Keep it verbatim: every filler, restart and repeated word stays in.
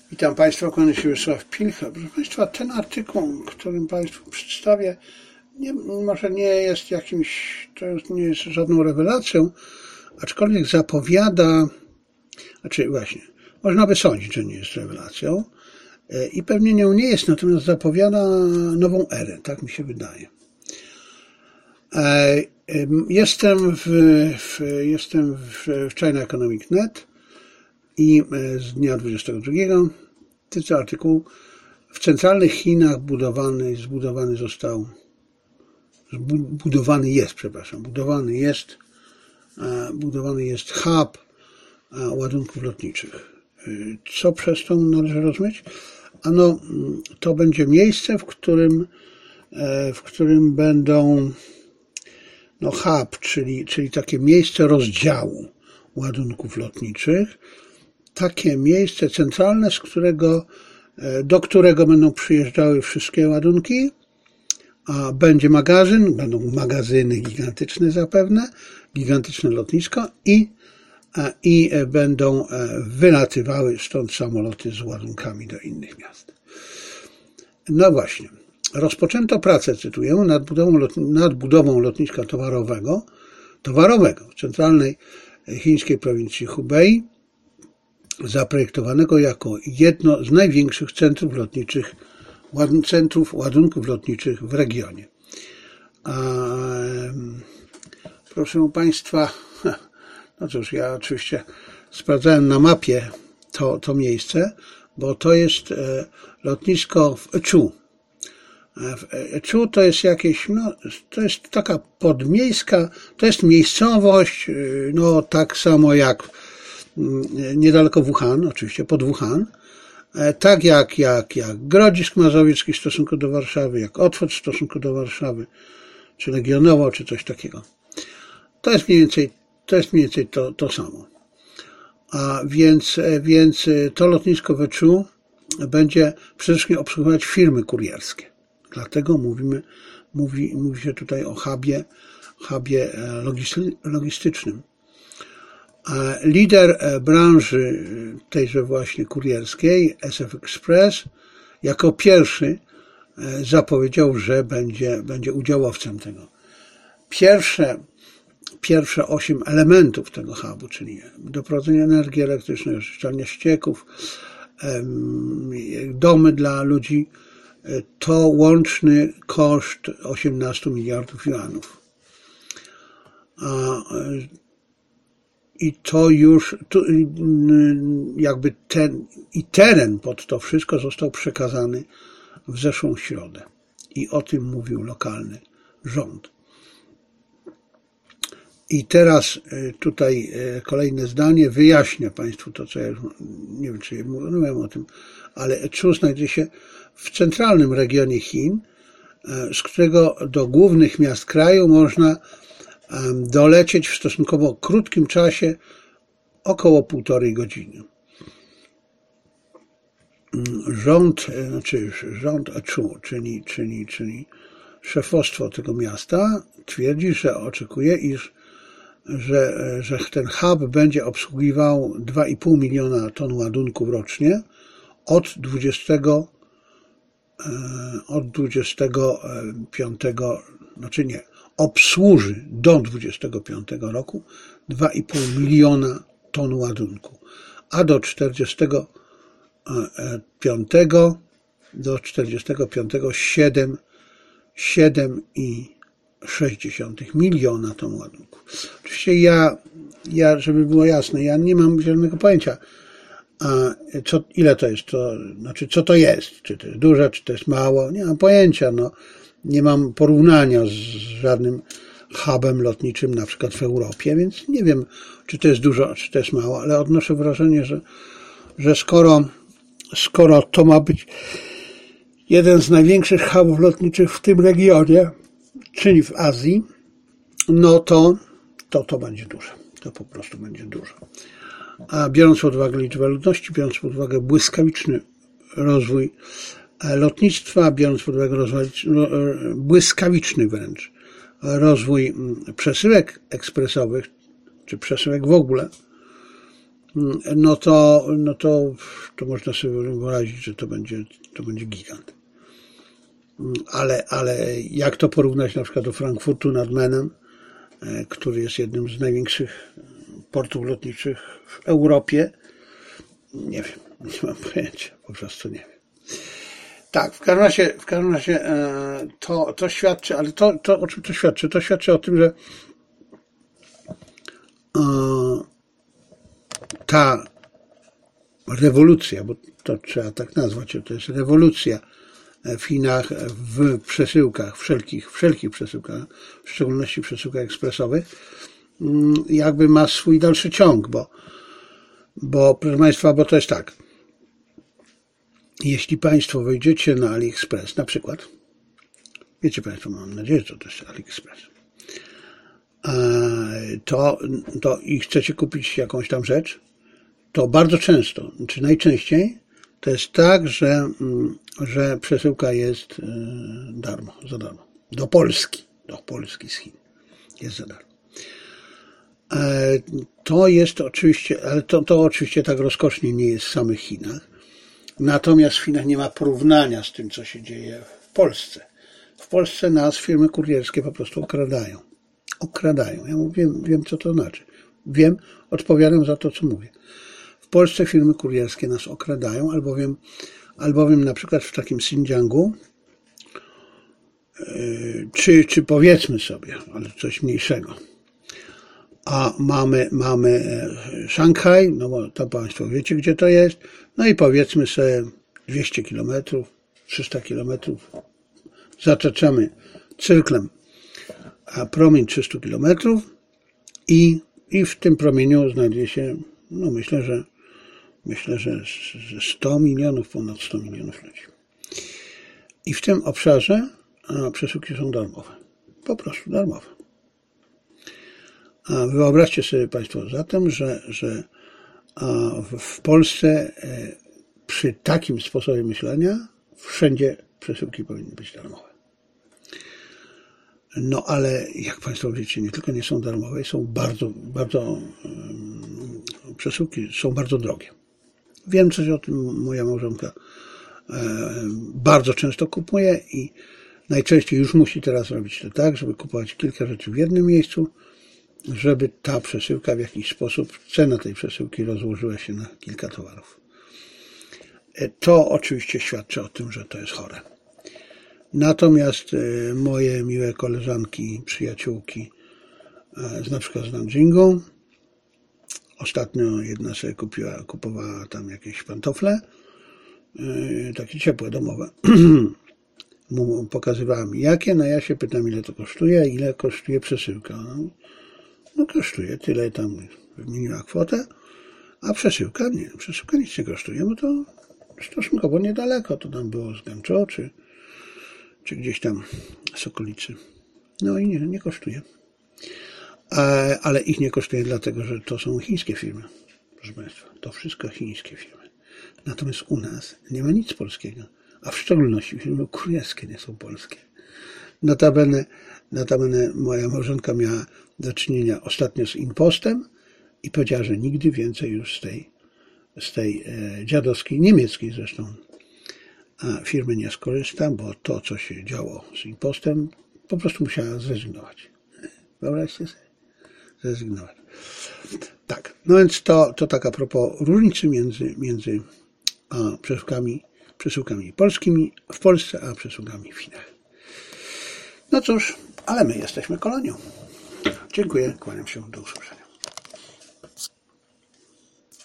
Witam Państwa, kłaniam się Wiesław Pilcha. Proszę Państwa, ten artykuł, którym Państwu przedstawię, nie, może nie jest jakimś, to nie jest żadną rewelacją, aczkolwiek zapowiada, znaczy właśnie, można by sądzić, że nie jest rewelacją i pewnie nią nie jest, natomiast zapowiada nową erę, tak mi się wydaje. Jestem w, w, jestem w, w China Economic Punkt net i z dnia dwudziestego drugiego tyczy artykuł: w centralnych Chinach budowany, zbudowany został, budowany jest, przepraszam, budowany jest, budowany jest hub ładunków lotniczych. Co przez to należy rozumieć? Ano, to będzie miejsce, w którym, w którym będą, no hub, czyli, czyli takie miejsce rozdziału ładunków lotniczych, takie miejsce centralne, z którego, do którego będą przyjeżdżały wszystkie ładunki, a będzie magazyn, będą magazyny gigantyczne zapewne, gigantyczne lotnisko i, i będą wylatywały stąd samoloty z ładunkami do innych miast. No właśnie, rozpoczęto pracę, cytuję, nad budową, lot, nad budową lotniska towarowego, towarowego w centralnej chińskiej prowincji Hubei, zaprojektowanego jako jedno z największych centrów lotniczych, centrów ładunków lotniczych w regionie. A, proszę Państwa, no cóż, ja oczywiście sprawdzałem na mapie to, to miejsce, bo to jest lotnisko w Eczu. W Eczu to jest jakieś, no, to jest taka podmiejska, to jest miejscowość, no tak samo jak niedaleko Wuhan, oczywiście pod Wuhan, tak jak, jak, jak Grodzisk Mazowiecki w stosunku do Warszawy, jak Otwock w stosunku do Warszawy, czy Legionowo, czy coś takiego. To jest mniej więcej, to jest mniej więcej to, to samo. A więc, więc to lotnisko w Eczu będzie przede wszystkim obsługiwać firmy kurierskie. Dlatego mówimy, mówi, mówi się tutaj o hubie, hubie logistycznym. Lider branży tejże właśnie kurierskiej, S F Express, jako pierwszy zapowiedział, że będzie, będzie udziałowcem tego. Pierwsze, pierwsze osiem elementów tego hubu, czyli doprowadzenie energii elektrycznej, oczyszczalnia ścieków, domy dla ludzi, to łączny koszt osiemnaście miliardów juanów. A I to już, tu jakby ten, i teren pod to wszystko został przekazany w zeszłą środę. I o tym mówił lokalny rząd. I teraz tutaj kolejne zdanie wyjaśnia Państwu to, co ja już, nie wiem, czy mówiłem o tym, ale Eczu znajduje się w centralnym regionie Chin, z którego do głównych miast kraju można dolecieć w stosunkowo krótkim czasie, około półtorej godziny. Rząd, znaczy rząd Eczu, czyli, czyli, czyli szefostwo tego miasta twierdzi, że oczekuje, iż że, że ten hub będzie obsługiwał dwa i pół miliona ton ładunków rocznie od dwudziestego, od dwudziestego piątego, znaczy nie, obsłuży do dwudziestego piątego roku dwa i pół miliona ton ładunku, a do czterdziestego piątego do czterdziestego piątego siedem i sześć miliona ton ładunku. Oczywiście ja, ja, żeby było jasne, ja nie mam zielonego pojęcia, a co, ile to jest, to znaczy co to jest, czy to jest dużo, czy to jest mało, nie mam pojęcia, no. Nie mam porównania z żadnym hubem lotniczym, na przykład w Europie, więc nie wiem, czy to jest dużo, czy to jest mało, ale odnoszę wrażenie, że, że skoro, skoro to ma być jeden z największych hubów lotniczych w tym regionie, czyli w Azji, no to to, to będzie duże. To po prostu będzie dużo. A biorąc pod uwagę liczbę ludności, biorąc pod uwagę błyskawiczny rozwój lotnictwa, biorąc pod uwagę rozwój, błyskawiczny wręcz rozwój przesyłek ekspresowych, czy przesyłek w ogóle, no to, no to, to można sobie wyobrazić, że to będzie, to będzie gigant. Ale, ale jak to porównać na przykład do Frankfurtu nad Menem, który jest jednym z największych portów lotniczych w Europie? Nie wiem, nie mam pojęcia, po prostu nie wiem. Tak, w każdym razie, w każdym razie to, to świadczy, ale to, to o czym to świadczy? To świadczy o tym, że ta rewolucja, bo to trzeba tak nazwać, to jest rewolucja w Chinach w przesyłkach, wszelkich, wszelkich przesyłkach, w szczególności przesyłkach ekspresowych, jakby ma swój dalszy ciąg, bo, bo proszę Państwa, bo to jest tak, jeśli Państwo wejdziecie na AliExpress na przykład, wiecie Państwo, mam nadzieję, że to jest AliExpress, to, to i chcecie kupić jakąś tam rzecz, to bardzo często, czy najczęściej, to jest tak, że, że przesyłka jest darmo, za darmo. Do Polski, do Polski z Chin jest za darmo. To jest oczywiście, ale to, to oczywiście tak rozkosznie nie jest w samych Chinach. Natomiast w Chinach nie ma porównania z tym, co się dzieje w Polsce. W Polsce nas firmy kurierskie po prostu okradają. Okradają. Ja mówię, wiem, wiem, co to znaczy. Wiem, odpowiadam za to, co mówię. W Polsce firmy kurierskie nas okradają, albowiem, albowiem na przykład w takim Xinjiangu, czy, czy powiedzmy sobie, ale coś mniejszego, a mamy, mamy Szanghaj, no bo to Państwo wiecie, gdzie to jest, no i powiedzmy sobie dwieście kilometrów, trzysta kilometrów, zataczamy cyrklem a promień trzysta kilometrów i, i w tym promieniu znajduje się, no myślę, że myślę, że sto milionów, ponad sto milionów ludzi. I w tym obszarze a, przesyłki są darmowe. Po prostu darmowe. A wyobraźcie sobie Państwo zatem, że, że a, w Polsce e, przy takim sposobie myślenia wszędzie przesyłki powinny być darmowe. No ale jak Państwo wiecie, nie tylko nie są darmowe, są bardzo, bardzo um, przesyłki są bardzo drogie. Wiem coś o tym, moja małżonka e, bardzo często kupuje i najczęściej już musi teraz robić to tak, żeby kupować kilka rzeczy w jednym miejscu, żeby ta przesyłka w jakiś sposób, cena tej przesyłki rozłożyła się na kilka towarów. E, to oczywiście świadczy o tym, że to jest chore. Natomiast e, moje miłe koleżanki, przyjaciółki, e, na przykład z Nanjingu, ostatnio jedna sobie kupiła, kupowała tam jakieś pantofle, yy, takie ciepłe, domowe. Pokazywała mi jakie, no ja się pytam, ile to kosztuje, ile kosztuje przesyłka. No, no kosztuje tyle, tam wymieniła kwotę, a przesyłka nie, przesyłka nic nie kosztuje, bo to stosunkowo niedaleko, to tam było z Gancho, czy, czy gdzieś tam z okolicy. No i nie, nie kosztuje. Ale ich nie kosztuje dlatego, że to są chińskie firmy. Proszę Państwa, to wszystko chińskie firmy. Natomiast u nas nie ma nic polskiego, a w szczególności firmy kurierskie nie są polskie. Notabene, notabene moja małżonka miała do czynienia ostatnio z impostem i powiedziała, że nigdy więcej już z tej, z tej e, dziadowskiej, niemieckiej zresztą, a firmy nie skorzysta, bo to, co się działo z impostem, po prostu musiała zrezygnować. Wyobraźcie sobie. Zrezygnować. Tak, no więc to, to tak a propos różnicy między, między a, przesyłkami, przesyłkami polskimi w Polsce, a przesyłkami w Chinach. No cóż, ale my jesteśmy kolonią. Dziękuję, kłaniam się, do usłyszenia.